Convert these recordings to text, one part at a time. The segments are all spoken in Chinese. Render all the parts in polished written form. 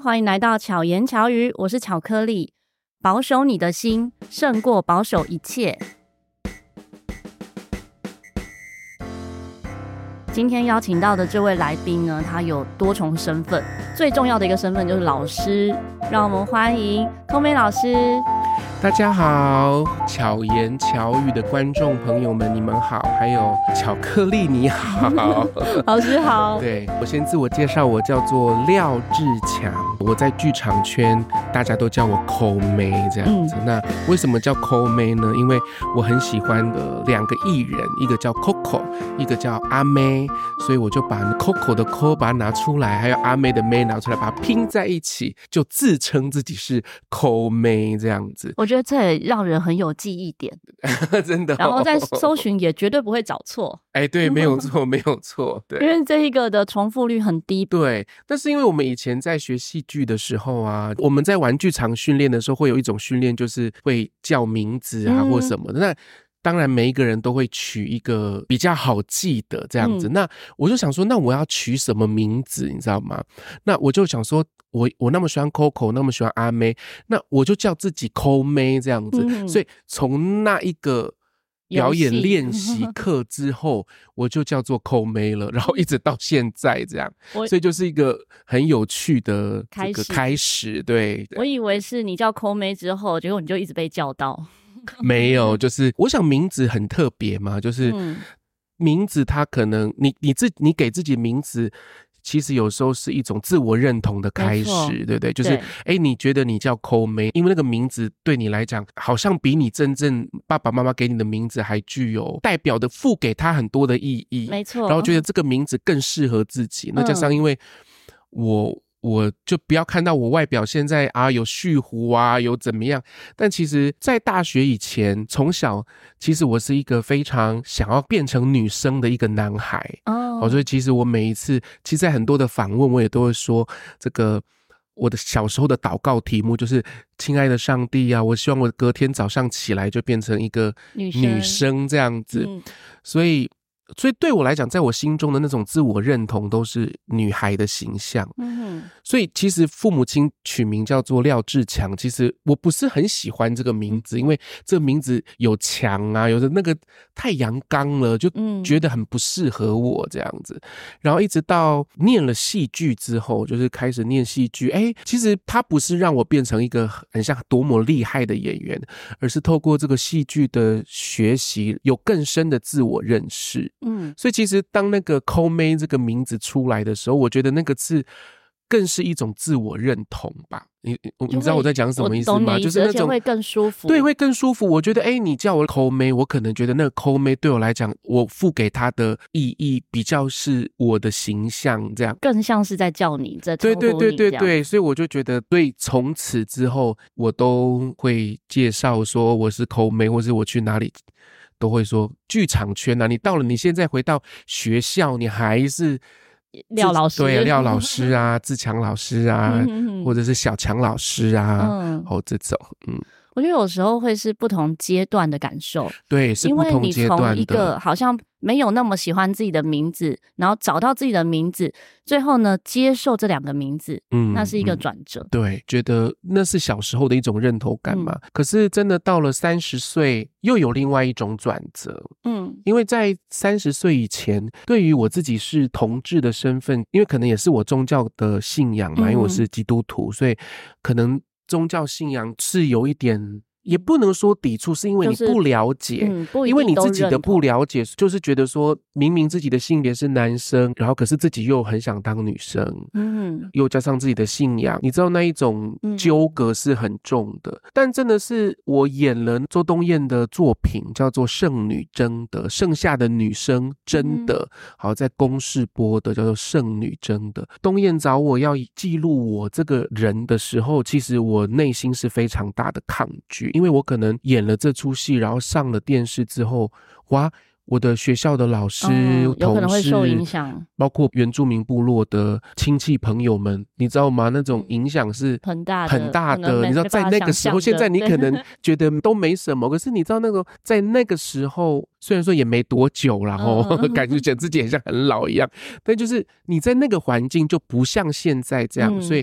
欢迎来到巧言巧语，我是巧克力。保守你的心，胜过保守一切。今天邀请到的这位来宾呢，他有多重身份，最重要的一个身份就是老师。让我们欢迎空梅老师。 大家好，巧言巧语的观众朋友们，你们好，还有巧克力你好。 老师好。 对，我先自我介绍，我叫做廖志强，我在剧场圈大家都叫我抠妹这样子。那为什么叫抠妹呢？因为我很喜欢的两个艺人，一个叫 Coco， 一个叫阿妹，所以我就把 Coco 的 Co 把它拿出来，还有阿妹的妹拿出来，把它拼在一起，就自称自己是抠妹这样子。 我觉得这也让人很有记忆点。 真的。 然后在搜寻也绝对不会找错。 对，没有错，没有错。对， 因为这一个的重复率很低。 对，但是因为我们以前在学戏剧的时候啊，我们在玩剧场训练的时候，会有一种训练，就是会叫名字啊或什么的。那当然每一个人都会取一个比较好记的这样子。那我就想说，那我要取什么名字，你知道吗？那我就想说，我那么喜欢 Coco， 那么喜欢阿妹，那我就叫自己抠妹这样子。所以从那一个表演练习课之后，我就叫做抠妹了，然后一直到现在这样。所以就是一个很有趣的这个开始。对， 我以为是你叫抠妹之后，结果你就一直被叫到。 没有，就是我想名字很特别嘛，就是名字它可能你给自己名字，其实有时候是一种自我认同的开始，对不对？就是你觉得你叫抠妹，因为那个名字对你来讲好像比你真正爸爸妈妈给你的名字还具有代表的，赋给他很多的意义。 没错。 然后觉得这个名字更适合自己。那加上因为我就不要看到我外表现在有蓄胡啊，有怎么样，但其实在大学以前，从小其实我是一个非常想要变成女生的一个男孩。所以其实我每一次，其实在很多的访问我也都会说，这个我的小时候的祷告题目就是亲爱的上帝啊，我希望我隔天早上起来就变成一个女生这样子。所以对我来讲，在我心中的那种自我认同都是女孩的形象。所以其实父母亲取名叫做廖志强，其实我不是很喜欢这个名字，因为这个名字有强啊，有的那个太阳刚了，就觉得很不适合我这样子。然后一直到念了戏剧之后，就是开始念戏剧，其实它不是让我变成一个很像多么厉害的演员，而是透过这个戏剧的学习，有更深的自我认识。所以其实当那个抠妹这个名字出来的时候，我觉得那个字更是一种自我认同吧。你知道我在讲什么意思吗？就是那种会更舒服。 对，会更舒服。我觉得你叫我抠妹，我可能觉得那个抠妹对我来讲，我付给他的意义比较是我的形象，这样更像是在叫你，在称呼你。 对，所以我就觉得，对，从此之后我都会介绍说我是抠妹，或是我去哪里都会说剧场圈啊，你到了，你现在回到学校，你还是廖老师。 对，廖老师啊，志强老师啊，或者是小强老师啊，这种我觉得有时候会是不同阶段的感受。 对，是不同阶段的。 因为你从一个好像没有那么喜欢自己的名字，然后找到自己的名字，最后呢接受这两个名字，那是一个转折。 对，觉得那是小时候的一种认同感嘛。可是真的到了30岁，又有另外一种转折。因为在30岁以前，对于我自己是同志的身份，因为可能也是我宗教的信仰嘛，因为我是基督徒，所以可能宗教信仰是有一点，也不能说抵触，是因为你不了解，因为你自己的不了解，就是觉得说明明自己的性别是男生，然后可是自己又很想当女生，又加上自己的信仰，你知道那一种纠葛是很重的。但真的是我演了周东燕的作品叫做《剩女贞德》，剩下的女生真的，好，在公视播的叫做《剩女贞德》。东燕找我要记录我这个人的时候，其实我内心是非常大的抗拒，因为我可能演了这出戏，然后上了电视之后，哇，我的学校的老师、 有可能会受同事影响， 包括原住民部落的亲戚朋友们，你知道吗？那种影响是很大的。你知道在那个时候，现在你可能觉得都没什么，可是你知道那个在那个时候，虽然说也没多久啦，感觉自己很像很老一样，但就是你在那个环境就不像现在这样，所以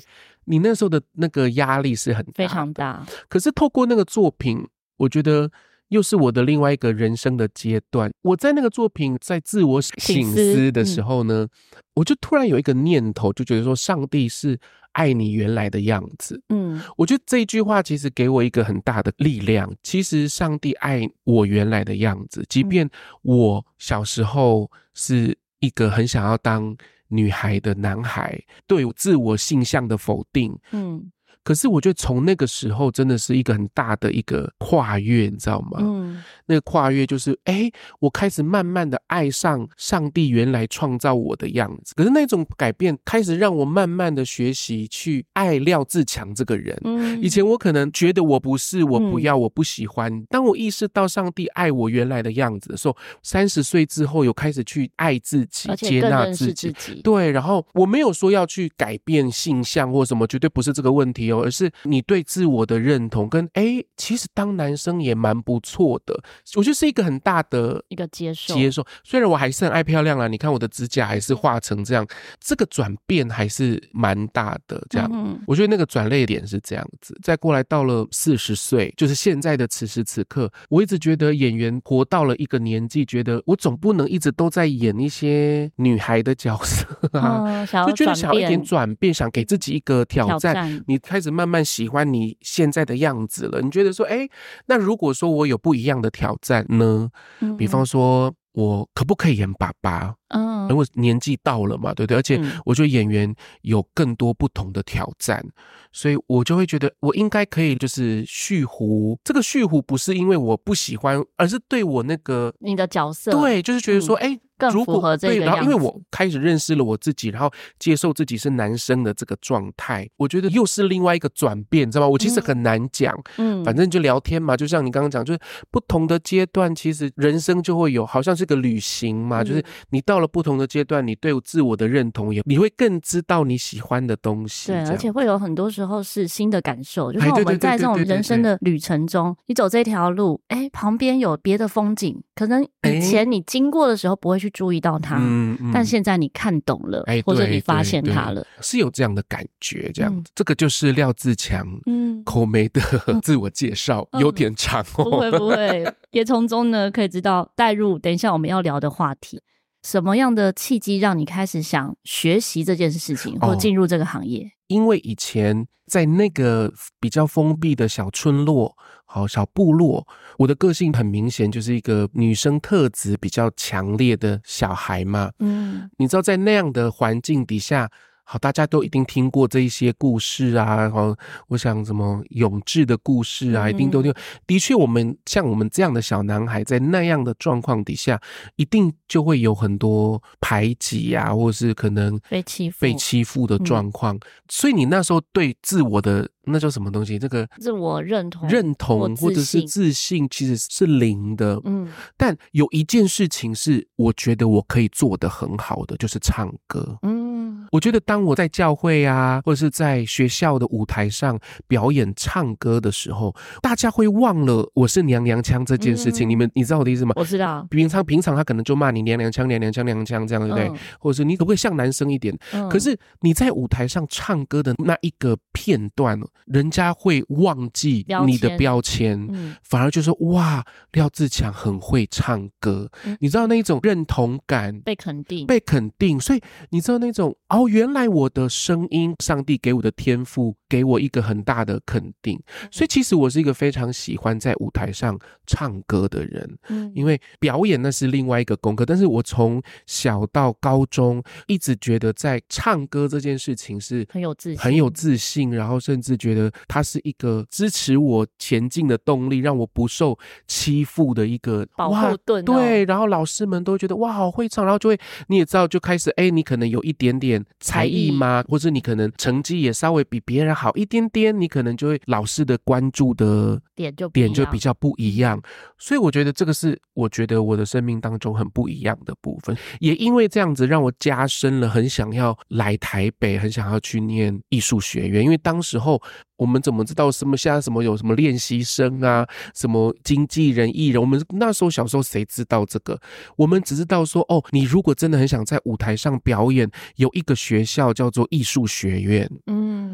你那时候的那个压力是很大， 非常大。 可是透过那个作品，我觉得又是我的另外一个人生的阶段。我在那个作品在自我省思的时候呢，我就突然有一个念头，就觉得说上帝是爱你原来的样子。我觉得这一句话其实给我一个很大的力量。其实上帝爱我原来的样子，即便我小时候是一个很想要当女孩的男孩，对自我性向的否定，可是我觉得从那个时候真的是一个很大的一个跨越，你知道吗？那个跨越就是我开始慢慢的爱上上帝原来创造我的样子。可是那种改变开始让我慢慢的学习去爱廖自强这个人。以前我可能觉得我不是，我不要，我不喜欢。当我意识到上帝爱我原来的样子的时候，30岁之后有开始去爱自己，接纳自己。对，然后我没有说要去改变性向或什么，绝对不是这个问题哦，而是你对自我的认同跟其实当男生也蛮不错的。我觉得是一个很大的一个接受。虽然我还是很爱漂亮啦，你看我的指甲还是画成这样，这个转变还是蛮大的。这样，我觉得那个转捩点是这样子。再过来到了40岁，就是现在的此时此刻，我一直觉得演员活到了一个年纪，觉得我总不能一直都在演一些女孩的角色啊，就觉得想要一点转变，想给自己一个挑战。你开始慢慢喜欢你现在的样子了，你觉得说那如果说我有不一样的挑战呢？比方说我可不可以演爸爸？因为年纪到了嘛，对不对？而且我觉得演员有更多不同的挑战，所以我就会觉得我应该可以就是蓄胡。这个蓄胡不是因为我不喜欢，而是对我那个你的角色，对，就是觉得说更符合这个样子。对，然后因为我开始认识了我自己，然后接受自己是男生的这个状态，我觉得又是另外一个转变，你知道吗？我其实很难讲，反正就聊天嘛，就像你刚刚讲，就是不同的阶段，其实人生就会有，好像是个旅行嘛，就是你到了不同的阶段，你对自我的认同你会更知道你喜欢的东西。对，而且会有很多时候是新的感受，就是我们在这种人生的旅程中，你走这条路，旁边有别的风景，可能以前你经过的时候不会去注意到它，但现在你看懂了，或者你发现它了，是有这样的感觉。这样，这个就是廖自强口梅的自我介绍，有点长哦。不会不会，也从中呢可以知道带入等一下我们要聊的话题。什么样的契机让你开始想学习这件事情，或进入这个行业？因为以前在那个比较封闭的小村落，小部落，我的个性很明显就是一个女生特质比较强烈的小孩嘛。你知道在那样的环境底下，大家都一定听过这一些故事啊，我想什么永志的故事啊，一定都听。的确，像我们这样的小男孩，在那样的状况底下，一定就会有很多排挤啊，或是可能被欺负的状况。所以你那时候对自我的那叫什么东西？这个自我认同或者是自信，其实是零的。但有一件事情是我觉得我可以做得很好的，就是唱歌。我觉得当我在教会啊，或者是在学校的舞台上表演唱歌的时候，大家会忘了我是娘娘腔这件事情。你知道我的意思吗？我知道。平常他可能就骂你娘娘腔这样，对不对？或者是你可不可以像男生一点？可是你在舞台上唱歌的那一个片段，人家会忘记你的标签，反而就说哇，廖自强很会唱歌。你知道那一种认同感，被肯定，所以你知道那种原来我的声音，上帝给我的天赋，给我一个很大的肯定。所以其实我是一个非常喜欢在舞台上唱歌的人。因为表演那是另外一个功课，但是我从小到高中一直觉得在唱歌这件事情是很有自信，然后甚至觉得它是一个支持我前进的动力，让我不受欺负的一个保护盾。对，然后老师们都觉得哇好会唱，然后就会你也知道就开始你可能有一点点才艺吗？或者你可能成绩也稍微比别人好一点点，你可能就会老师的关注的点就比较不一样。所以我觉得这个是我觉得我的生命当中很不一样的部分，也因为这样子让我加深了很想要来台北，很想要去念艺术学院。因为当时候我们怎么知道现在什么有什么练习生啊，什么经纪人艺人，我们那时候小时候谁知道这个？我们只知道说你如果真的很想在舞台上表演，有一个学校叫做艺术学院。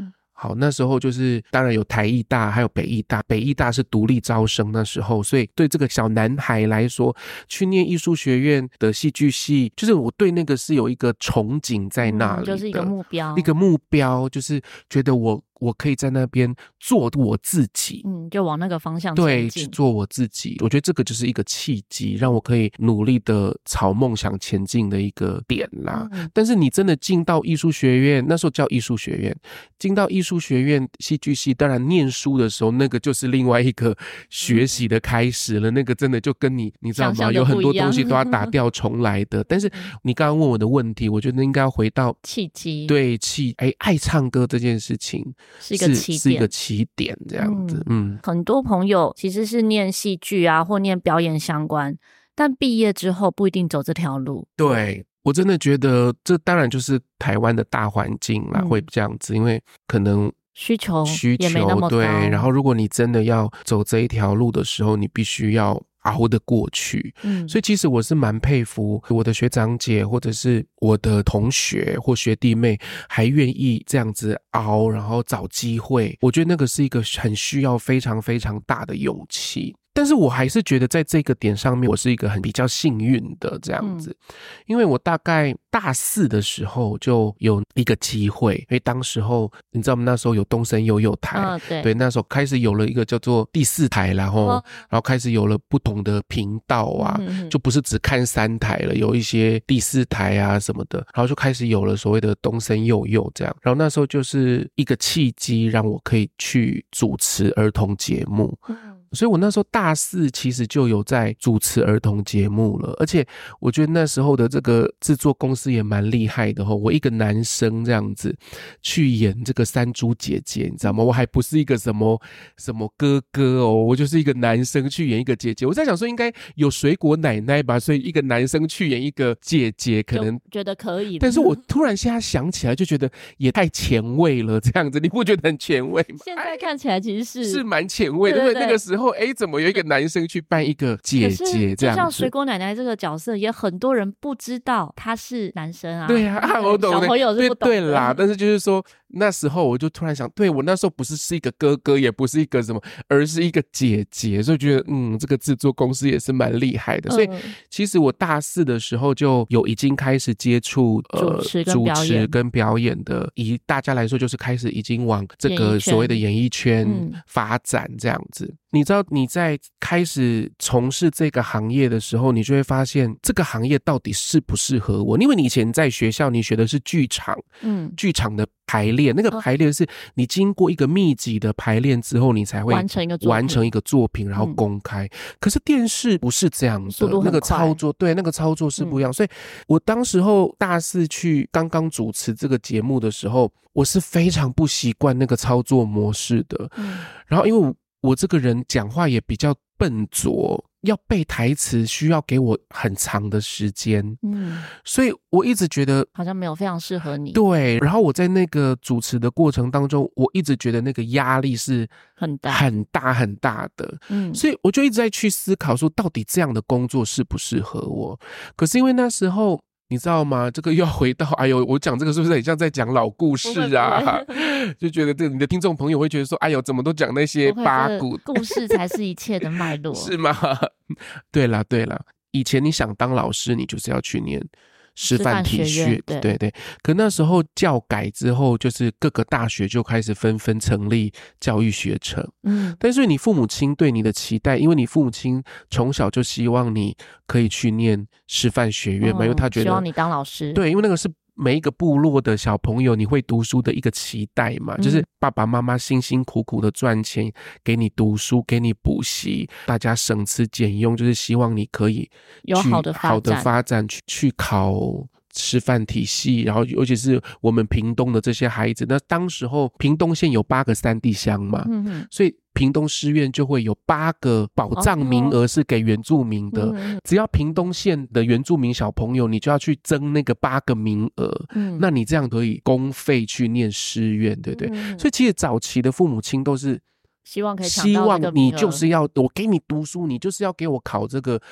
好，那时候就是当然有台艺大还有北艺大，北艺大是独立招生那时候，所以对这个小男孩来说去念艺术学院的戏剧系，就是我对那个是有一个憧憬在那里的， 就是一个目标，就是觉得我可以在那边做我自己， 就往那个方向前进， 对，做我自己。我觉得这个就是一个契机，让我可以努力的朝梦想前进的一个点啦。但是你真的进到艺术学院，那时候叫艺术学院，进到艺术学院戏剧系，当然念书的时候，那个就是另外一个学习的开始了。那个真的就跟你知道吗？有很多东西都要打掉重来的。但是你刚刚问我的问题，我觉得应该要回到契机， 对，爱唱歌这件事情。是一个起点这样子。 很多朋友其实是念戏剧啊或念表演相关，但毕业之后不一定走这条路。 对，我真的觉得这当然就是台湾的大环境啦，会这样子，因为可能需求也没那么高， 对，然后如果你真的要走这一条路的时候，你必须要熬得过去。所以其实我是蛮佩服我的学长姐或者是我的同学或学弟妹还愿意这样子熬，然后找机会，我觉得那个是一个很需要非常非常大的勇气。但是我还是觉得在这个点上面我是一个比较幸运的这样子，因为我大概大4的时候就有一个机会，因为当时候你知道我们那时候有东森幼幼台，对，那时候开始有了一个叫做第4台，然后开始有了不同的频道啊，就不是只看3台了，有一些第4台啊什么的，然后就开始有了所谓的东森幼幼这样，然后那时候就是一个契机让我可以去主持儿童节目。所以我那时候大4其实就有在主持儿童节目了，而且我觉得那时候的这个制作公司也蛮厉害的我一个男生这样子去演这个山猪姐姐，你知道吗？我还不是一个什么哥哥我就是一个男生去演一个姐姐。我在想说应该有水果奶奶吧，所以一个男生去演一个姐姐可能觉得可以， 但是我突然现在想起来就觉得也太前卫了，这样子你不觉得很前卫吗？ 现在看起来其实是蛮前卫的，对，那个时候怎么有一个男生去扮一个姐姐这样子？ 就像水果奶奶这个角色，也很多人不知道他是男生啊。 对啊，我懂， 小朋友是不懂的。 对啦，但是就是说那时候我就突然想，对，我那时候不是一个哥哥，也不是一个什么，而是一个姐姐，所以觉得这个制作公司也是蛮厉害的。所以其实我大4的时候就已经开始接触主持跟表演的，以大家来说就是开始已经往这个所谓的演艺圈发展这样子。你知道你在开始从事这个行业的时候，你就会发现这个行业到底适不适合我。因为你以前在学校你学的是剧场，剧场的排练，那个排练是你经过一个密集的排练之后，你才会完成一个作品然后公开。可是电视不是这样的，那个操作，对，那个操作是不一样。所以我当时候大4去刚刚主持这个节目的时候，我是非常不习惯那个操作模式的。然后因为我这个人讲话也比较笨拙，要背台词需要给我很长的时间，所以我一直觉得好像没有非常适合你。 对，然后我在那个主持的过程当中，我一直觉得那个压力是很大的，所以我就一直在去思考说，到底这样的工作适不适合我？可是因为那时候你知道吗？这个又要回到，我讲这个是不是很像在讲老故事啊？就觉得你的听众朋友会觉得说，怎么都讲那些八股， 故事才是一切的脉络， 是吗？对啦，以前你想当老师，你就是要去念师范体学，对。可那时候教改之后，就是各个大学就开始纷纷成立教育学程。但是你父母亲对你的期待，因为你父母亲从小就希望你可以去念师范学院嘛，因为他觉得希望你当老师。 对，因为那个是每一个部落的小朋友你会读书的一个期待嘛，就是爸爸妈妈辛辛苦苦的赚钱给你读书，给你补习，大家省吃俭用，就是希望你可以有好的发展去考师范体系，然后尤其是我们屏东的这些孩子，那当时候屏东县有8个3地乡嘛，所以屏东师院就会有8个保障名额是给原住民的，只要屏东县的原住民小朋友，你就要去争那个8个名额，那你这样可以公费去念师院，对不对？所以其实早期的父母亲都是希望你就是要我给你读书，你就是要给我考这个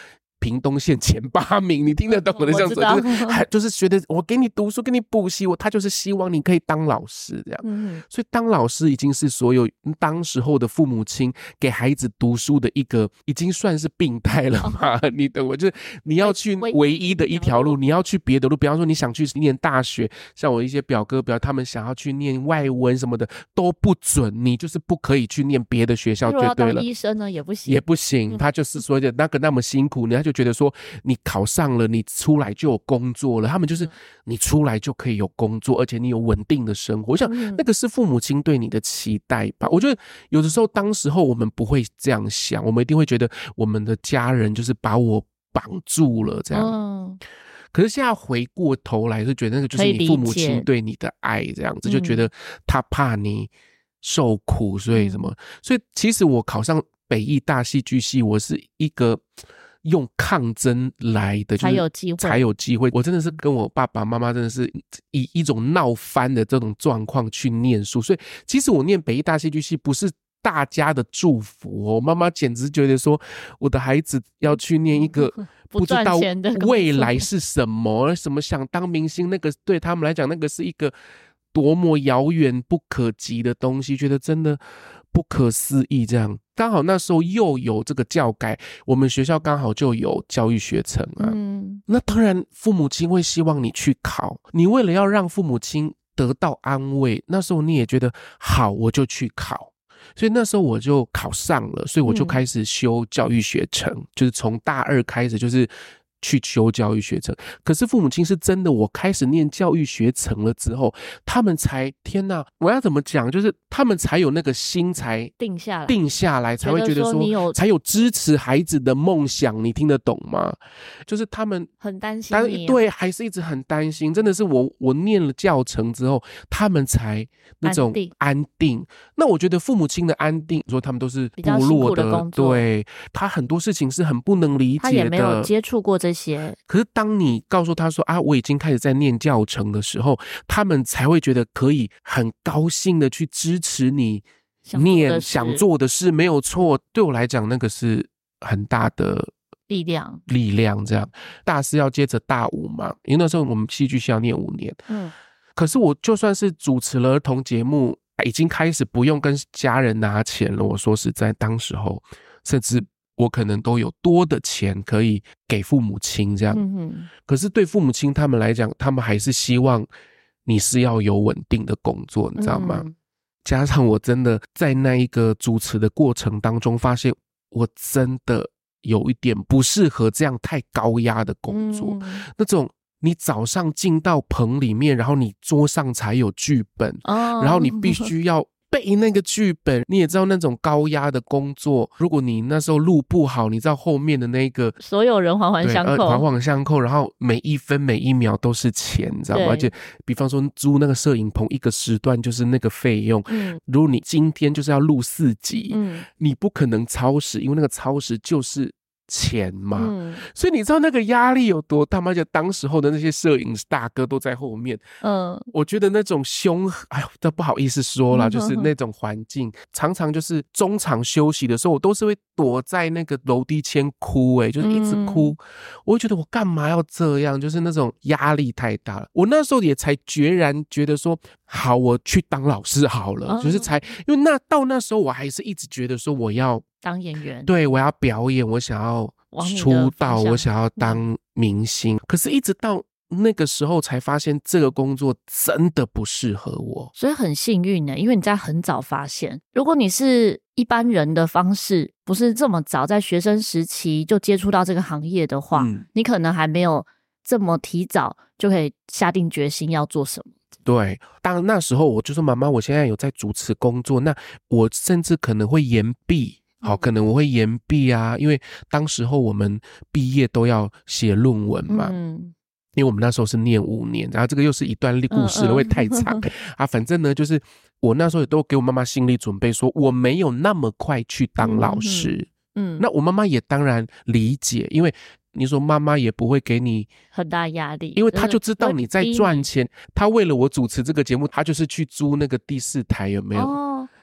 屏东县前8名，你听得懂我的这样子，就是觉得我给你读书给你补习，他就是希望你可以当老师这样。所以当老师已经是所有当时候的父母亲给孩子读书的一个已经算是病态了嘛，你懂我，就是你要去唯一的一条路，你要去别的路，比方说你想去念大学，像我一些表哥表他们想要去念外文什么的都不准，你就是不可以去念别的学校，绝对了。如果要当医生呢也不行， 他就是说的那么辛苦，他就觉得说你考上了，你出来就有工作了，他们就是你出来就可以有工作，而且你有稳定的生活。我想那个是父母亲对你的期待吧。我觉得有的时候当时候我们不会这样想，我们一定会觉得我们的家人就是把我绑住了这样。可是现在回过头来是觉得那个就是你父母亲对你的爱这样子，就觉得他怕你受苦，所以所以其实我考上北艺大戏剧系，我是一个用抗争来的，就是才有机会。我真的是跟我爸爸妈妈真的是以一种闹翻的这种状况去念书，所以其实我念北艺大戏剧系不是大家的祝福。妈妈简直觉得说我的孩子要去念一个不知道未来是什么想当明星，那个对他们来讲那个是一个多么遥远不可及的东西，觉得真的不可思议这样。刚好那时候又有这个教改，我们学校刚好就有教育学程啊。那当然父母亲会希望你去考，你为了要让父母亲得到安慰，那时候你也觉得好我就去考，所以那时候我就考上了，所以我就开始修教育学程，就是从大2开始就是去修教育学程。可是父母亲是真的，我开始念教育学程了之后，他们才天哪，我要怎么讲，就是他们才有那个心才定下来，才会觉得说才有支持孩子的梦想，你听得懂吗？就是他们很担心你对，还是一直很担心，真的是我念了教程之后，他们才那种安定。那我觉得父母亲的安定，说他们都是部落的，对，他很多事情是很不能理解的， 他也没有接触过这些。 可是当你告诉他说我已经开始在念教程的时候，他们才会觉得可以很高兴的去支持你念想做的事，没有错。对我来讲那个是很大的力量这样。大4要接着大5嘛，因为那时候我们戏剧系要念5年。可是我就算是主持了儿童节目，已经开始不用跟家人拿钱了，我说实在当时候甚至我可能都有多的钱可以给父母亲这样。可是对父母亲他们来讲，他们还是希望你是要有稳定的工作，你知道吗？加上我真的在那一个主持的过程当中发现我真的有一点不适合这样太高压的工作。那种你早上进到棚里面，然后你桌上才有剧本，然后你必须要背那个剧本，你也知道那种高压的工作，如果你那时候录不好，你知道后面的那个所有人环环相扣， 然后每一分每一秒都是钱，你知道吗？而且比方说租那个摄影棚，一个时段就是那个费用。如果你今天就是要录4集，你不可能超时，因为那个超时就是钱嘛。所以你知道那个压力有多大吗？而且当时候的那些摄影大哥都在后面。我觉得那种哎呦，这不好意思说啦，就是那种环境，常常就是中场休息的时候，我都是会躲在那个楼梯间哭，就是一直哭。我会觉得我干嘛要这样，就是那种压力太大了。我那时候也才决然觉得说好，我去当老师好了。就是因为到那时候我还是一直觉得说我要当演员， 对，我要表演，我想要出道，我想要当明星。可是一直到那个时候才发现这个工作真的不适合我。 所以很幸运呢，因为你在很早发现。如果你是一般人的方式，不是这么早在学生时期就接触到这个行业的话，你可能还没有这么提早就可以下定决心要做什么。 对，当那时候我就说妈妈，我现在有在主持工作，那我甚至可能会延毕。可能我会延毕啊，因为当时候我们毕业都要写论文嘛。因为我们那时候是念5年，然后这个又是一段故事了，会太长反正呢，就是我那时候也都给我妈妈心理准备，说我没有那么快去当老师。那我妈妈也当然理解，因为你说妈妈也不会给你很大压力， 因为她就知道你在赚钱。她为了我主持这个节目，她就是去租那个第4台，有没有？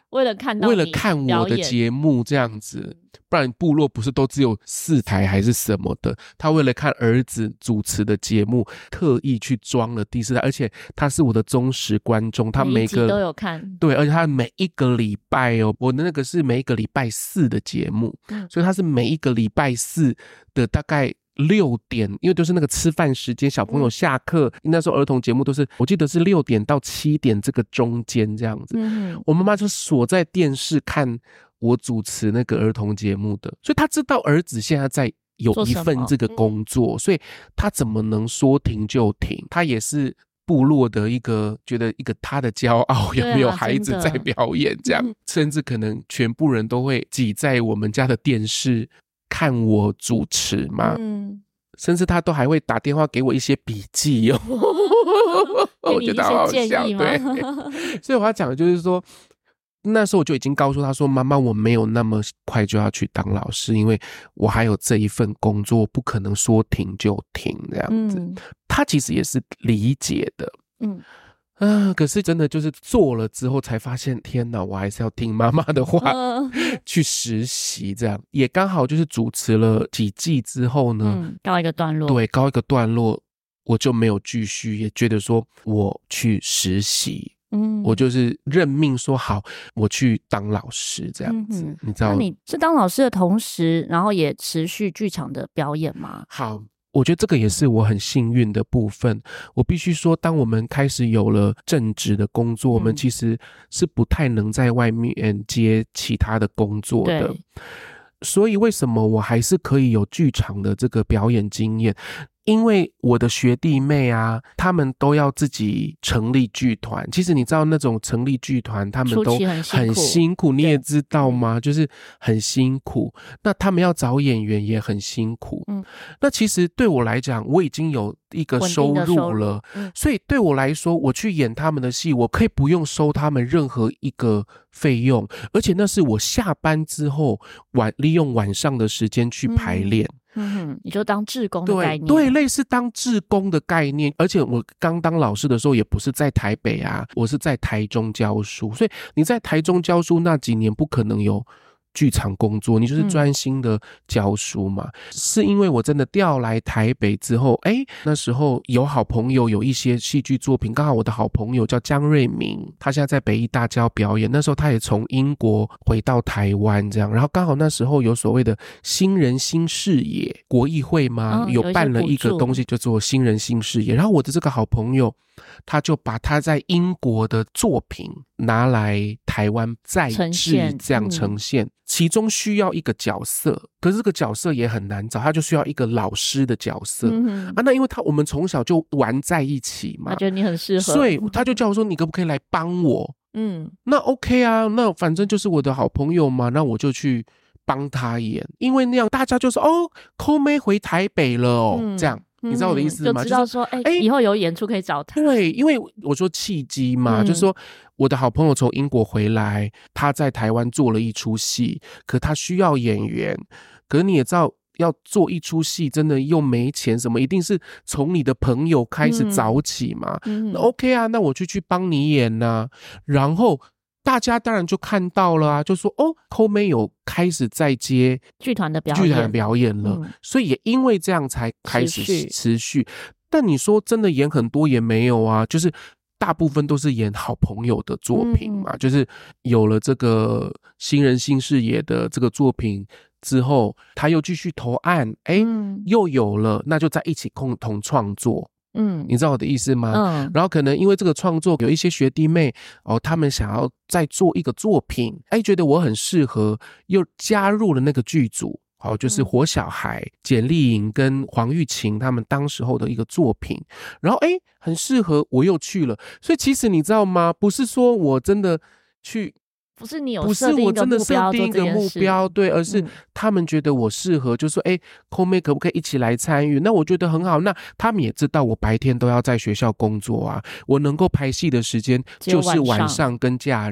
为了看我的节目这样子，不然部落不是都只有4台还是什么的，他为了看儿子主持的节目特意去装了第4台，而且他是我的忠实观众，他每一集都有看， 对，而且他每一个礼拜我的那个是每一个礼拜4的节目，所以他是每一个礼拜4的大概6点，因为都是那个吃饭时间，小朋友下课，那时候儿童节目都是我记得是6点到7点这个中间这样子，我妈妈就锁在电视看我主持那个儿童节目的，所以她知道儿子现在在有一份这个工作，所以她怎么能说停就停，她也是部落的觉得一个他的骄傲，有没有孩子在表演这样，甚至可能全部人都会挤在我们家的电视看我主持嘛，甚至他都还会打电话给我一些笔记我觉得好好笑，对，所以我要讲的就是说，那时候我就已经告诉他说，妈妈，我没有那么快就要去当老师，因为我还有这一份工作，不可能说停就停这样子。他其实也是理解的，可是真的就是做了之后才发现，天哪，我还是要听妈妈的话，去实习这样。也刚好就是主持了几季之后呢， 告一个段落， 对，告一个段落，我就没有继续，也觉得说我去实习。我就是认命说好，我去当老师这样子，你知道？ 那你是当老师的同时，然后也持续剧场的表演吗？ 好，我觉得这个也是我很幸运的部分。我必须说，当我们开始有了正职的工作，我们其实是不太能在外面接其他的工作的。所以为什么我还是可以有剧场的这个表演经验？因为我的学弟妹啊，他们都要自己成立剧团。其实你知道那种成立剧团，他们都很辛苦，你也知道吗？就是很辛苦。那他们要找演员也很辛苦。那其实对我来讲，我已经有一个收入了，所以对我来说，我去演他们的戏，我可以不用收他们任何一个费用，而且那是我下班之后利用晚上的时间去排练。 你就当志工的概念， 对，类似当志工的概念。而且我刚当老师的时候也不是在台北啊，我是在台中教书，所以你在台中教书那几年不可能有剧场工作，你就是专心的教书嘛。是因为我真的调来台北之后，那时候有好朋友有一些戏剧作品，刚好我的好朋友叫江瑞明，他现在在北艺大教表演，那时候他也从英国回到台湾这样，然后刚好那时候有所谓的新人新视野国艺会嘛，有办了一个东西叫做新人新视野，然后我的这个好朋友他就把他在英国的作品拿来台湾再制这样呈现，其中需要一个角色，可是这个角色也很难找，他就需要一个老师的角色，那因为我们从小就玩在一起嘛， 他觉得你很适合， 所以他就叫我说你可不可以来帮我，那 OK 啊，那反正就是我的好朋友嘛，那我就去帮他演，因为那样大家就说扣妹回台北了这样。你知道我的意思吗？ 就知道说以后有演出可以找他。 对，因为我说契机嘛，就是说我的好朋友从英国回来，他在台湾做了一出戏，可他需要演员，可是你也知道要做一出戏真的又没钱什么，一定是从你的朋友开始找起嘛。那 OK 啊，那我就去帮你演啊，然后大家当然就看到了啊，就说后面有开始在接剧团的表演了，所以也因为这样才开始持续。但你说真的演很多也没有啊，就是大部分都是演好朋友的作品嘛，就是有了这个新人新视野的这个作品之后，他又继续投案，又有了，那就在一起共同创作。你知道我的意思吗？然后可能因为这个创作有一些学弟妹他们想要再做一个作品，觉得我很适合，又加入了那个剧组，就是火小孩简丽颖跟黄玉琴他们当时候的一个作品，然后很适合，我又去了。所以其实你知道吗，不是说我真的去， 不是你有设定一个目标做这件事， 不是我真的设定一个目标，对，而是他们觉得我适合，就说扣妹可不可以一起来参与？那我觉得很好。那他们也知道我白天都要在学校工作啊，我能够排戏的时间就是晚上跟假日。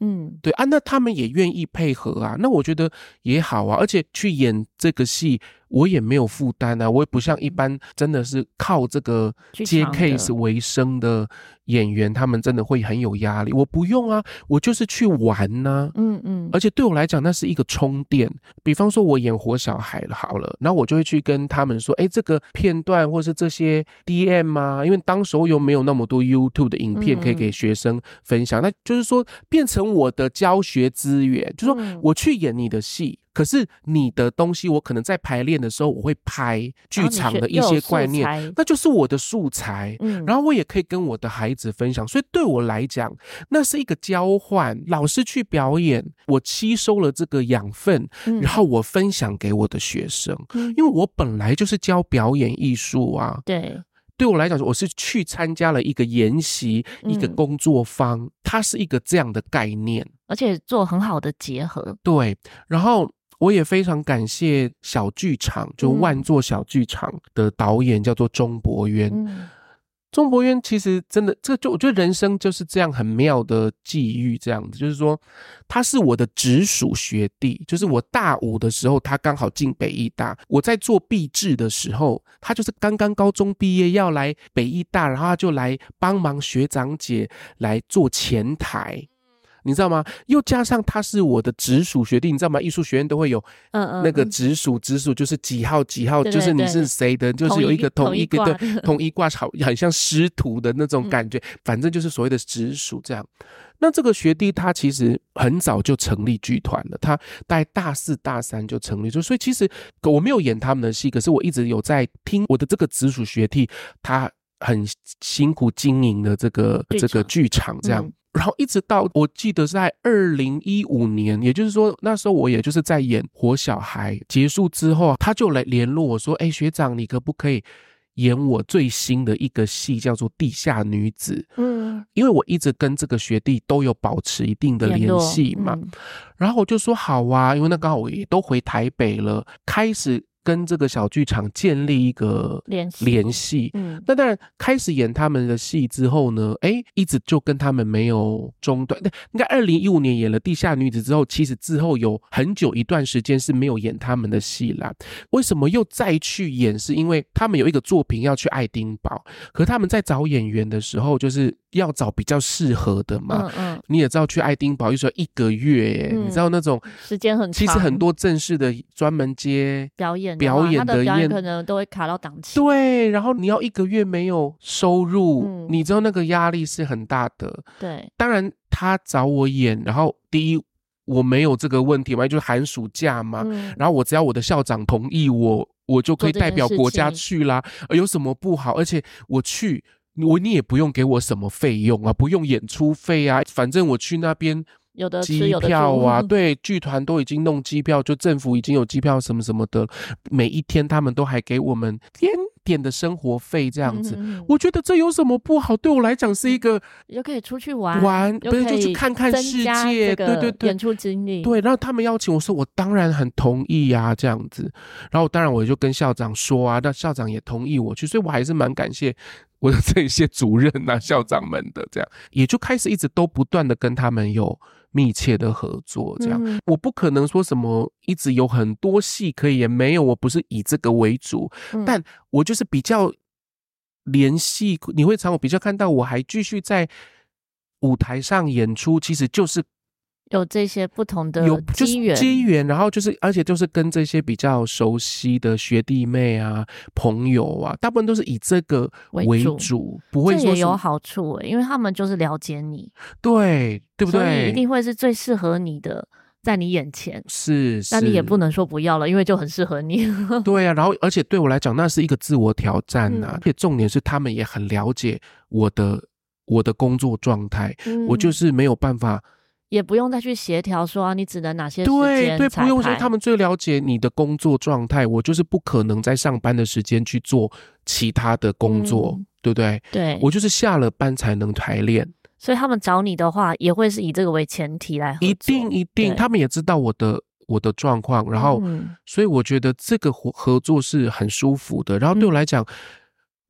对啊，那他们也愿意配合啊，那我觉得也好啊，而且去演这个戏我也没有负担啊，我也不像一般真的是靠这个接 case 为生的演员，他们真的会很有压力，我不用啊，我就是去玩啊，而且对我来讲那是一个充电。比方说我演活小孩了好了，然后我就会去跟他们说，这个片段或是这些 DM 啊，因为当时候又没有那么多 YouTube 的影片可以给学生分享，那就是说变成我的教学资源，就是说我去演你的戏，可是你的东西我可能在排练的时候我会拍剧场的一些概念，那就是我的素材，然后我也可以跟我的孩子分享，所以对我来讲那是一个交换，老师去表演，我吸收了这个养分，然后我分享给我的学生，因为我本来就是教表演艺术啊，对我来讲我是去参加了一个研习，一个工作坊，它是一个这样的概念， 而且做很好的结合。 对，然后我也非常感谢小剧场，就万座小剧场的导演叫做钟伯渊。钟伯渊其实真的，这就我觉得人生就是这样很妙的际遇，这样子，就是说他是我的直属学弟，就是我大5的时候他刚好进北艺大，我在做毕制的时候他就是刚刚高中毕业要来北艺大，然后他就来帮忙学长姐来做前台，你知道吗？又加上他是我的直属学弟，你知道吗？艺术学院都会有那个直属就是几号几号，就是你是谁的，就是有一个统一的统一挂，很像师徒的那种感觉，反正就是所谓的直属这样。那这个学弟他其实很早就成立剧团了，他大概大4大3就成立，所以其实我没有演他们的戏，可是我一直有在听我的这个直属学弟他很辛苦经营的这个剧场这样。然后一直到我记得是在2015年，也就是说那时候我也就是在演活小孩结束之后，他就来联络我说，学长你可不可以演我最新的一个戏叫做地下女子，因为我一直跟这个学弟都有保持一定的联系嘛，然后我就说好啊，因为那刚好我也都回台北了，开始跟这个小剧场建立一个联系，那当然开始演他们的戏之后呢，一直就跟他们没有中断。应该2015年演了地下女子之后，其实之后有很久一段时间是没有演他们的戏啦。为什么又再去演？是因为他们有一个作品要去爱丁堡，可他们在找演员的时候就是要找比较适合的嘛，你也知道去爱丁堡就说1个月你知道那种时间很长， 其实很多正式的专门接表演的表演可能都会卡到档期， 对，然后你要1个月没有收入，你知道那个压力是很大的。 对， 当然他找我演，然后第一我没有这个问题嘛，就是寒暑假嘛，然后我只要我的校长同意我就可以代表国家去啦，有什么不好？而且我去你也不用给我什么费用啊，不用演出费啊，反正我去那边有的吃机票啊，对，剧团都已经弄机票，就政府已经有机票什么什么的，每一天他们都还给我们点的生活费这样子，我觉得这有什么不好？对我来讲是一个又可以出去玩， 不是就去看看世界，对， 演出经历， 对，然后他们邀请我说，我当然很同意啊，这样子，然后当然我就跟校长说啊，那校长也同意我去，所以我还是蛮感谢我的这些主任啊、校长们的，这样也就开始一直都不断的跟他们有密切的合作，这样我不可能说什么一直有很多戏可以演，没有，我不是以这个为主，但我就是比较联系，你会常我比较看到我还继续在舞台上演出，其实就是有这些不同的机缘，然后就是而且就是跟这些比较熟悉的学弟妹啊、朋友啊，大部分都是以这个为主，不会说这也有好处因为他们就是了解你， 对不对？ 所以一定会是最适合你的，在你眼前是， 那你也不能说不要了，因为就很适合你。 对啊，然后而且对我来讲，那是一个自我挑战啊，而且重点是他们也很了解我的工作状态，我就是没有办法。 也不用再去协调说你只能哪些时间对，不用说，他们最了解你的工作状态，我就是不可能在上班的时间去做其他的工作，对不对？ 对， 我就是下了班才能排练， 所以他们找你的话也会是以这个为前提来合作， 一定，他们也知道我的状况，然后所以我觉得这个合作是很舒服的，然后对我来讲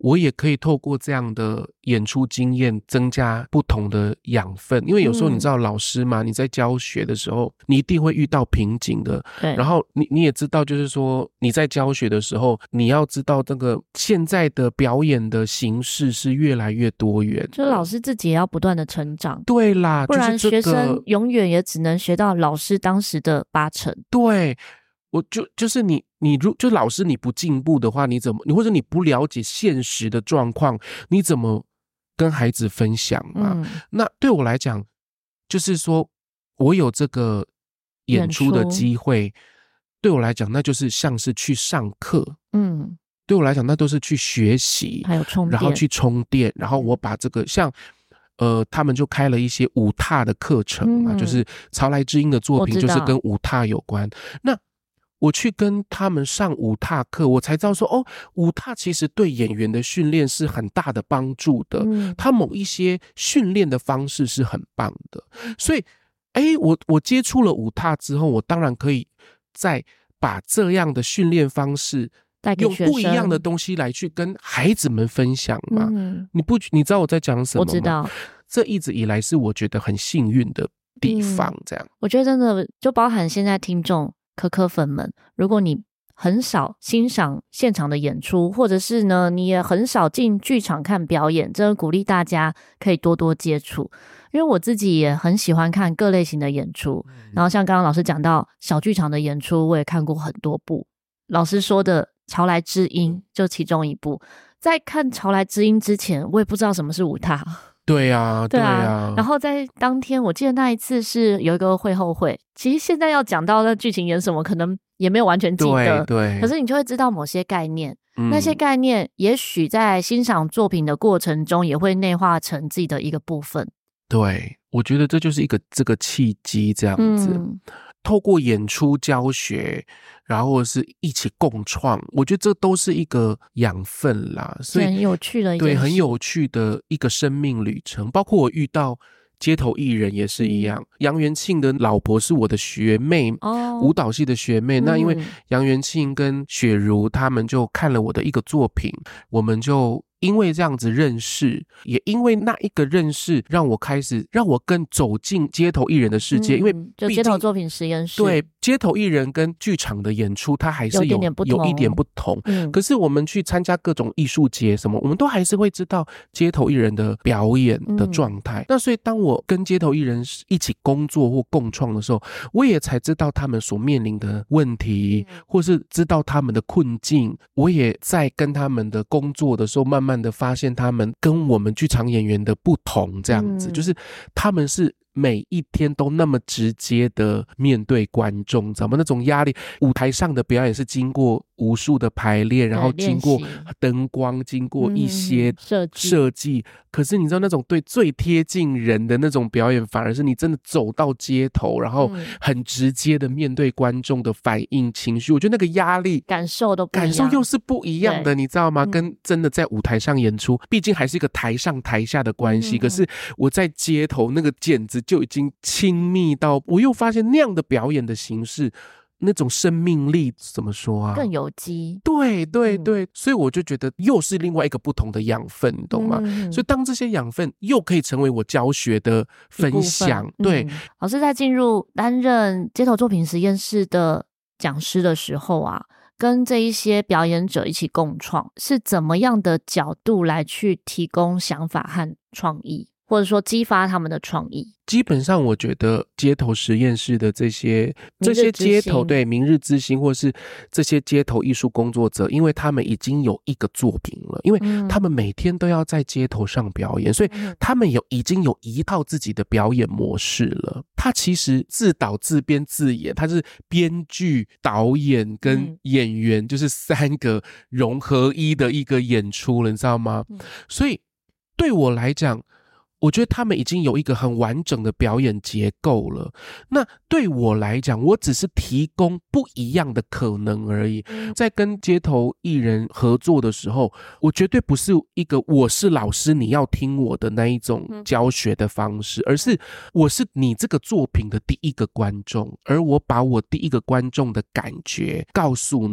我也可以透过这样的演出经验增加不同的养分，因为有时候你知道老师嘛，你在教学的时候你一定会遇到瓶颈的， 对， 然后你也知道就是说你在教学的时候你要知道这个现在的表演的形式是越来越多元， 就老师自己也要不断的成长， 对啦， 不然就是这个学生永远也只能学到老师当时的80%。 对，我就是你就老师你不进步的话，你或者你不了解现实的状况，你怎么跟孩子分享嘛？那对我来讲，就是说我有这个演出的机会，对我来讲，那就是像是去上课，对我来讲，那都是去学习， 还有充电， 然后去充电，然后我把这个像。他们就开了一些舞踏的课程嘛，就是曹来之音的作品就是跟舞踏有关。那我去跟他们上舞踏课，我才知道说，哦，舞踏其实对演员的训练是很大的帮助的。他某一些训练的方式是很棒的，所以，我接触了舞踏之后，我当然可以再把这样的训练方式。用不一样的东西来去跟孩子们分享嘛？你知道我在讲什么吗？ 我知道， 这一直以来是我觉得很幸运的地方。这样， 我觉得真的就包含现在听众科科粉们，如果你很少欣赏现场的演出，或者是呢你也很少进剧场看表演，真的鼓励大家可以多多接触。因为我自己也很喜欢看各类型的演出，然后像刚刚老师讲到小剧场的演出，我也看过很多部。老师说的潮来之音就其中一部，在看潮来之音之前我也不知道什么是舞踏。 对啊。 然后在当天我记得那一次是有一个会后会，其实现在要讲到那剧情演什么可能也没有完全记得， 对， 可是你就会知道某些概念，那些概念也许在欣赏作品的过程中也会内化成自己的一个部分。 对，我觉得这就是一个这个契机这样子。透过演出教学，然后是一起共创，我觉得这都是一个养分啦，所以很有趣的一件事， 对，很有趣的一个生命旅程。包括我遇到街头艺人也是一样，杨元庆的老婆是我的学妹，舞蹈系的学妹。那因为杨元庆跟雪茹他们就看了我的一个作品，我们就因为这样子认识，也因为那一个认识让我更走进街头艺人的世界。因为就街头作品实验室， 对，街头艺人跟剧场的演出它还是有一点不同。可是我们去参加各种艺术节什么，我们都还是会知道街头艺人的表演的状态。那所以当我跟街头艺人一起工作或共创的时候，我也才知道他们所面临的问题，或是知道他们的困境。我也在跟他们的工作的时候慢慢的发现他们跟我们剧场演员的不同，这样子，就是他们是每一天都那么直接的面对观众，知道吗？那种压力，舞台上的表演是经过无数的排练，然后经过灯光，经过一些设计。可是你知道那种对最贴近人的那种表演，反而是你真的走到街头，然后很直接的面对观众的反应情绪，我觉得那个压力感受又是不一样的，你知道吗？跟真的在舞台上演出，毕竟还是一个台上台下的关系。可是我在街头那个简直就已经亲密到，我又发现那样的表演的形式，那种生命力怎么说啊？ 更有机。 对，所以我就觉得又是另外一个不同的养分，你懂吗？所以当这些养分又可以成为我教学的分享。对， 老师在进入担任街头作品实验室的讲师的时候啊，跟这一些表演者一起共创，是怎么样的角度来去提供想法和创意，或者说激发他们的创意？ 基本上我觉得街头实验室的这些街头，对，明日之星，或是这些街头艺术工作者，因为他们已经有一个作品了，因为他们每天都要在街头上表演，所以他们已经有一套自己的表演模式了。他其实自导自编自演，他是编剧导演跟演员，就是3个融合一的一个演出了，你知道吗？所以对我来讲，我觉得他们已经有一个很完整的表演结构了。那对我来讲，我只是提供不一样的可能而已。在跟街头艺人合作的时候，我绝对不是一个我是老师你要听我的那一种教学的方式，而是我是你这个作品的第一个观众，而我把我第一个观众的感觉告诉你，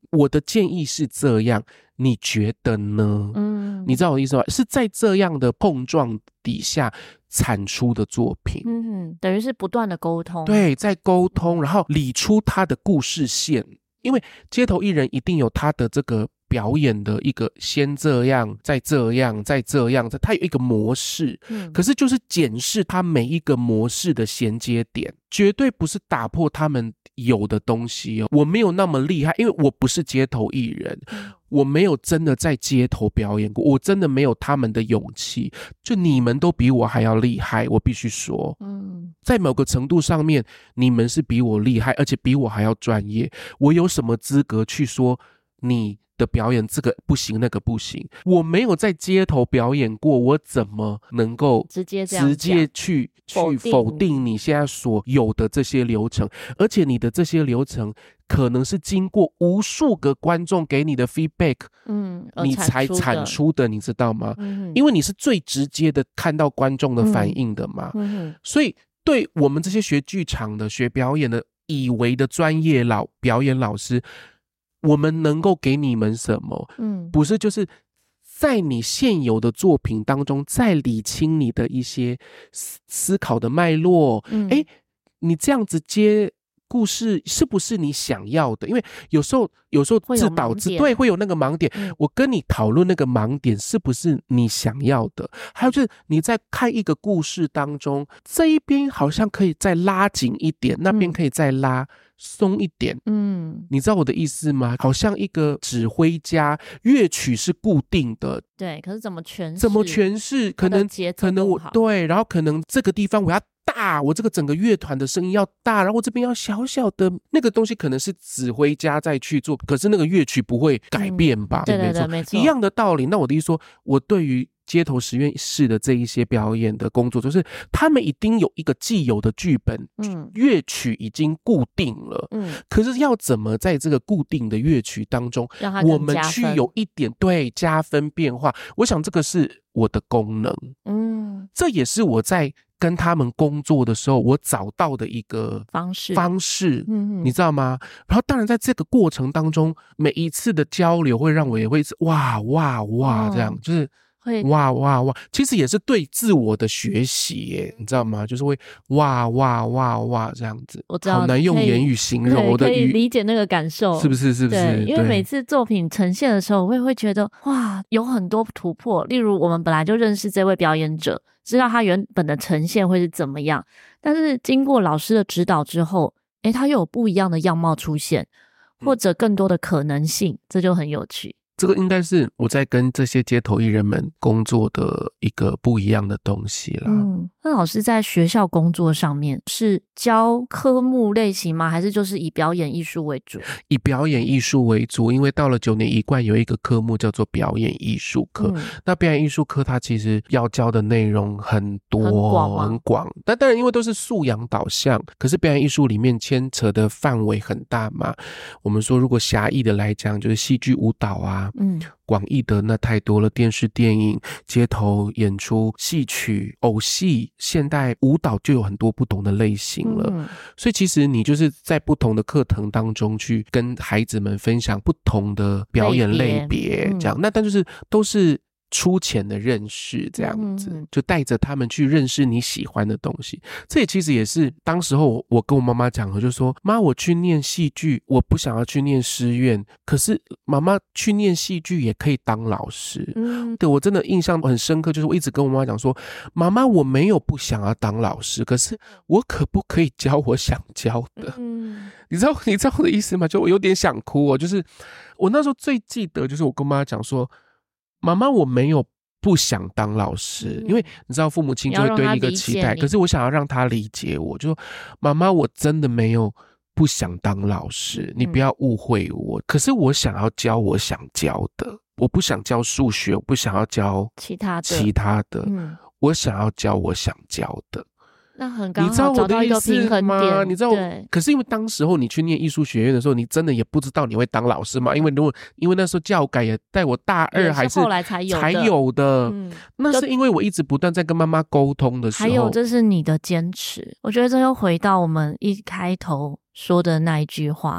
我的建议是这样，你觉得呢？你知道我的意思吗？是在这样的碰撞底下产出的作品。 等于是不断的沟通。 对，在沟通，然后理出他的故事线。因为街头艺人一定有他的这个表演的一个先这样再这样再这样，他有一个模式，可是就是检视他每一个模式的衔接点，绝对不是打破他们有的东西哦。我没有那么厉害，因为我不是街头艺人，我没有真的在街头表演过，我真的没有他们的勇气，就你们都比我还要厉害，我必须说，在某个程度上面你们是比我厉害，而且比我还要专业，我有什么资格去说你的表演这个不行那个不行？我没有在街头表演过，我怎么能够直接去否定你现在所有的这些流程？而且你的这些流程可能是经过无数个观众给你的 feedback，你才产出的，你知道吗？因为你是最直接的看到观众的反应的嘛，所以对我们这些学剧场的、学表演的以为的专业表演老师，我们能够给你们什么？不是就是在你现有的作品当中再理清你的一些思考的脉络。你这样子接故事是不是你想要的？因为有时候自导自对，会有那个盲点。我跟你讨论那个盲点是不是你想要的？还有就是你在看一个故事当中，这一边好像可以再拉紧一点，那边可以再拉松一点。你知道我的意思吗？好像一个指挥家，乐曲是固定的， 对，可是怎么诠释可能我对，然后可能这个地方我要大，我这个整个乐团的声音要大，然后我这边要小小的，那个东西可能是指挥家在去做，可是那个乐曲不会改变吧？ 对，没错， 一样的道理。那我的意思说，我对于街头实验室的这一些表演的工作，就是他们一定有一个既有的剧本，乐曲已经固定了，可是要怎么在这个固定的乐曲当中，我们去有一点对加分变化，我想这个是我的功能，这也是我在跟他们工作的时候我找到的一个方式，你知道吗？然后当然在这个过程当中，每一次的交流会让我也会哇这样，就是哇，其实也是对自我的学习耶，你知道吗？就是会哇这样子， 我知道， 好难用言语形容，我的可以理解那个感受， 是不是？ 对，因为每次作品呈现的时候，我会觉得哇，有很多突破。例如，我们本来就认识这位表演者，知道他原本的呈现会是怎么样，但是经过老师的指导之后，他又有不一样的样貌出现，或者更多的可能性，这就很有趣。 这个应该是我在跟这些街头艺人们工作的一个不一样的东西啦。 那老师在学校工作上面是教科目类型吗？还是就是以表演艺术为主？ 以表演艺术为主，因为到了9年一贯有一个科目叫做表演艺术科。那表演艺术科它其实要教的内容很多很广，但当然因为都是素养导向，可是表演艺术里面牵扯的范围很大嘛。我们说如果狭义的来讲，就是戏剧舞蹈啊，广义的那太多了，电视电影、街头演出、戏曲、偶戏、现代舞蹈就有很多不同的类型了。所以其实你就是在不同的课程当中去跟孩子们分享不同的表演类别，这样，那但就是都是粗浅的认识，这样子就带着他们去认识你喜欢的东西。这也其实也是当时候我跟我妈妈讲，我就说妈，我去念戏剧，我不想要去念师院，可是妈妈去念戏剧也可以当老师。对，我真的印象很深刻，就是我一直跟我妈妈讲说，妈妈，我没有不想要当老师，可是我可不可以教我想教的？你知道我的意思吗？就我有点想哭哦，就是我那时候最记得就是我跟妈妈讲说，妈妈，我没有不想当老师，因为你知道父母亲就会对你一个期待，可是我想要让他理解我，就说妈妈，我真的没有不想当老师，你不要误会我，可是我想要教我想教的，我不想教数学，我不想要教其他的，我想要教我想教的。 那很刚好找到一个平衡点， 你知道，可是因为当时候你去念艺术学院的时候，你真的也不知道你会当老师嘛？因为那时候教改也在我大2还是后来才有的。那是因为我一直不断在跟妈妈沟通的时候， 还有这是你的坚持。我觉得这又回到我们一开头说的那一句话：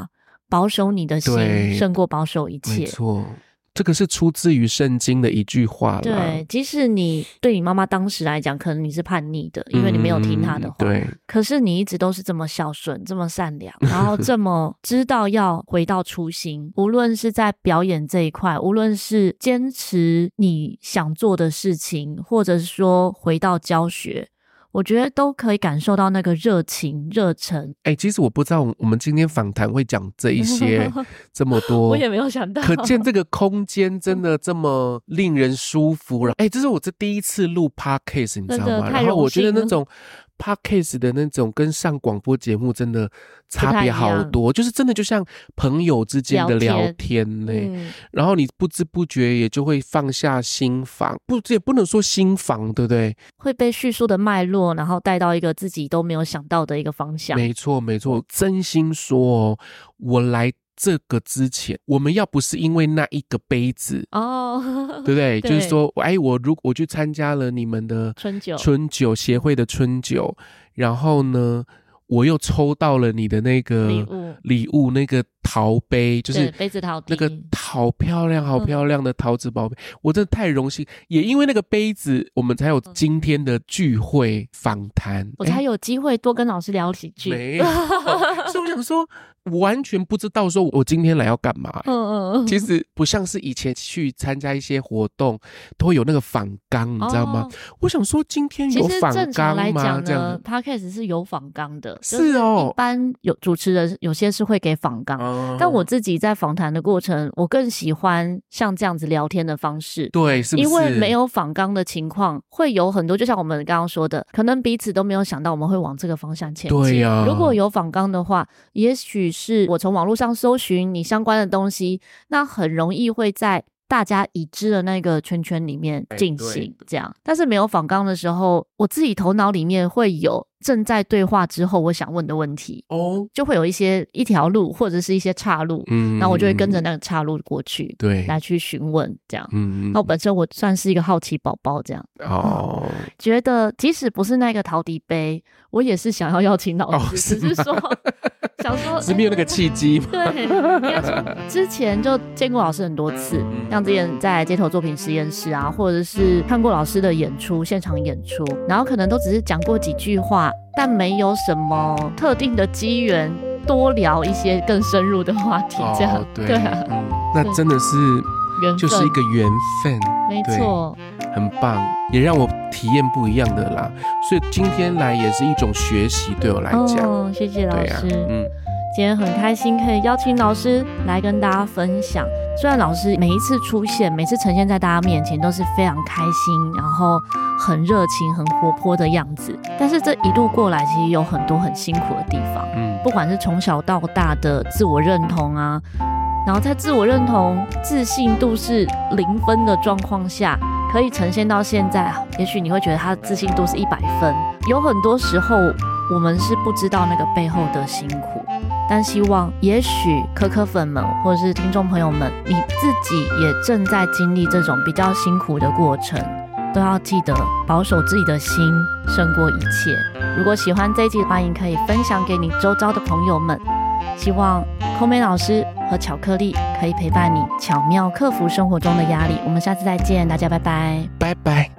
保守你的心胜过保守一切。 没错，这个是出自于圣经的一句话啦。 对，即使你对你妈妈当时来讲可能你是叛逆的，因为你没有听她的话， 对， 可是你一直都是这么孝顺这么善良，然后这么知道要回到初心无论是在表演这一块，无论是坚持你想做的事情，或者是说回到教学，我觉得都可以感受到那个热情热忱。 其实我不知道我们今天访谈会讲这一些这么多， 我也没有想到， 可见这个空间真的这么令人舒服。这是我第一次录 podcast 你知道吗？然后我觉得那种 podcast 的那种跟上广播节目真的差别好多，就是真的就像朋友之间的聊天然后你不知不觉也就会放下心防，也不能说心防，对不对？ 会被叙述的脉络然后带到一个自己都没有想到的一个方向。 没错没错，真心说我来这个之前，我们要不是因为那一个杯子对不对？就是说我去参加了你们的春酒协会的春酒，然后呢我又抽到了你的那个礼物那个陶杯，就是杯子陶那个好漂亮好漂亮的陶瓷宝贝，我真的太荣幸，也因为那个杯子我们才有今天的聚会访谈， 我才有机会多跟老师聊几句。 没有所以我想说完全不知道说我今天来要干嘛其实不像是以前去参加一些活动都会有那个访纲你知道吗？我想说今天有访纲吗？ 其实正常来讲呢 Podcast 是有访纲的， 是哦， 一般有主持人有些是会给访纲但我自己在访谈的过程我更喜欢像这样子聊天的方式。 对，是不是？ 因为没有访纲的情况会有很多，就像我们刚刚说的，可能彼此都没有想到我们会往这个方向前进。 对啊， 如果有访纲的话，也许是我从网络上搜寻你相关的东西，那很容易会在大家已知的那个圈圈里面进行这样。但是没有访纲的时候，我自己头脑里面会有正在对话之后我想问的问题就会有一条路或者是一些岔路然后我就会跟着那个岔路过去，对，来去询问这样那我本身我算是一个好奇宝宝这样觉得即使不是那个陶笛杯，我也是想要邀请老师只是说想说是没有那个契机对，因为之前就见过老师很多次像之前在街头作品实验室啊，或者是看过老师的演出现场演出，然后可能都只是讲过几句话，但没有什么特定的机缘多聊一些更深入的话题这样对啊那真的是就是一个缘分， 没错， 很棒，也让我体验不一样的啦，所以今天来也是一种学习对我来讲谢谢老师今天很开心可以邀请老师来跟大家分享，虽然老师每一次出现每次呈现在大家面前都是非常开心，然后很热情很活泼的样子，但是这一路过来其实有很多很辛苦的地方不管是从小到大的自我认同啊，然后在自我认同自信度是0分的状况下可以呈现到现在，也许你会觉得他的自信度是100分，有很多时候我们是不知道那个背后的辛苦，但希望也许可可粉们或者是听众朋友们，你自己也正在经历这种比较辛苦的过程，都要记得保守自己的心胜过一切。如果喜欢这一集，欢迎可以分享给你周遭的朋友们，希望空梅老师和巧克力可以陪伴你巧妙克服生活中的压力。我们下次再见，大家拜拜， 拜拜。